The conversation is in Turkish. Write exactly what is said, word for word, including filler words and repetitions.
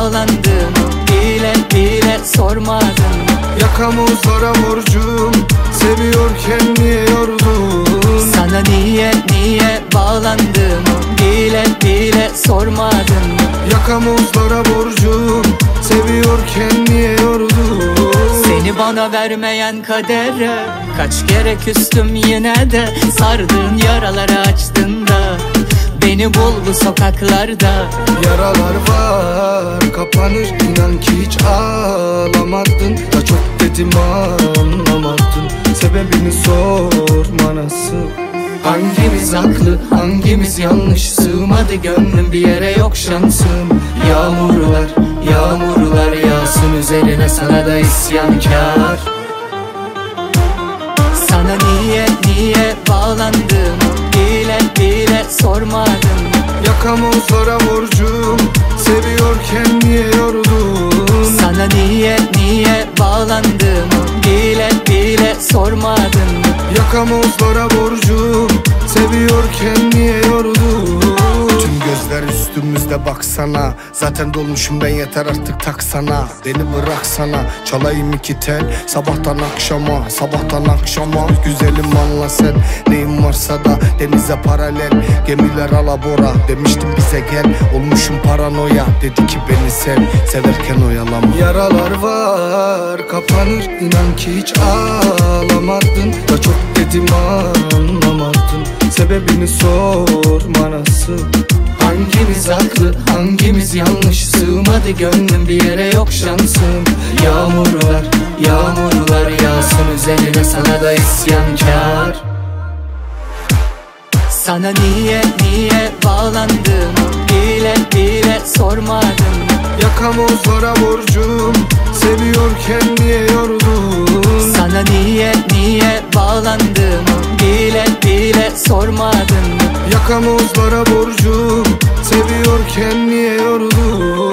bağlandım, bile bile sormadın. Yakamozlara borcum, seviyorken niye yordun? Sana niye niye bağlandım, bile bile sormadın. Yakamozlara borcum, seviyorken niye yordun? Seni bana vermeyen kadere kaç kere küstüm yine de. Sardığın yaraları açtın da beni bul bu sokaklarda. Yaralar var kapanır, inan ki hiç ağlamadın. Da çok dedim anlamadın, sebebini sorma nasıl? Hangimiz haklı, hangimiz yanlış? Sığmadı gönlüm bir yere, yok şansım. Yağmurlar, yağmurlar yağsın üzerine, sana da isyankar. Sana niye, niye bağlandım, bile bile sormadım. Yakamozlara borcum, seviyorken niye yordun? Sana niye, niye bağlandım, bile bile sormadın. Yakamozlara borcum, seviyorken niye yordun? Tüm gözler üstümüzde baksana, zaten dolmuşum ben, yeter artık taksana. Beni bıraksana, çalayım iki tel sabahtan akşama, sabahtan akşama. Güzelim anla sen, neyin varsa da denize paralel. Gemiler alabora, demiştim bize gel. Olmuşum paranoya, dedi ki beni sev, severken oyalama. Yaralar var kapanır, inan ki hiç ağlamadın. Da çok dedim anlamadın, sebebini sorma nasıl? Hangimiz haklı, hangimiz yanlış? Sığmadı gönlüm bir yere, yok şansım. Yağmurlar, yağmurlar yağsın üzerine, sana da isyankar. Sana niye, niye bağlandım, bile bile sormadım. Yakamozlara borcum, seviyorken niye yordun? Sana niye, niye bağlandım, bile bile sormadın. Yakamozlara borcum, seviyorken niye yordun?